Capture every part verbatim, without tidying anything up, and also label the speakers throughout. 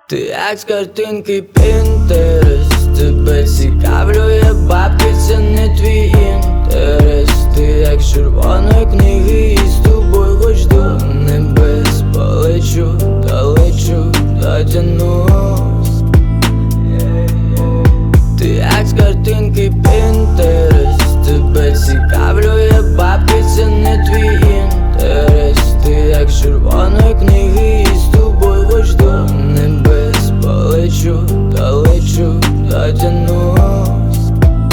Speaker 1: Ти як з картинки Pinterest, тебе цікавлює бабки, це не твій інтерес. Ти як з червоної книги, і з тобою хоч до небес полечу, та лечу, дотянусь. Ти як з картинки Pinterest, тебе цікавлює бабки, це не твій інтерес. Ти як з червоної книги, і з тобою хоч до небес полечу, та лечу, дотянусь.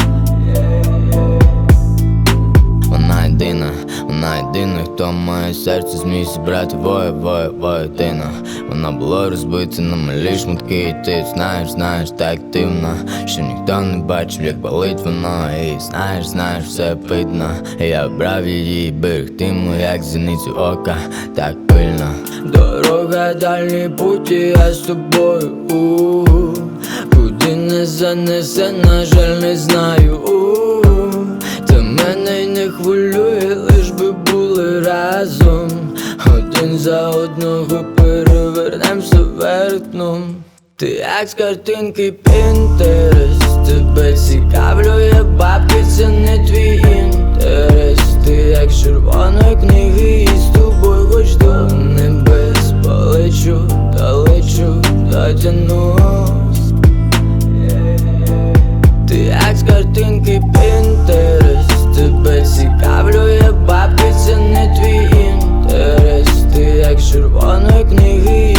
Speaker 1: Вона єдина, вона єдина, хто моє серце зміг зібрати воє, воє, воєдина. Вона була розбита на малі шматки, і ти знаєш, знаєш, так дивно, що ніхто не бачив, як болить воно. І знаєш, знаєш, все видно. Я брав її берегти йому, як зіницю ока, так пильно. Дорога дальній путь, і я з тобою, у-у-у. Куди не занесе, на жаль, не знаю, у-у-у. Та мене й не хвилює, лиш би були разом. Один за одного перевернемся вверх дном. Ти як з картинки Pinterest, тебе цікавлює бабки, це не твій інтерес. Ти як з червоної книги, і з тобою хоч до небес полечу, та лечу, дотянусь. Ти як з картинки Pinterest, тебе цікавлює бабки, це не твій інтерес. Ти як з червоної книги,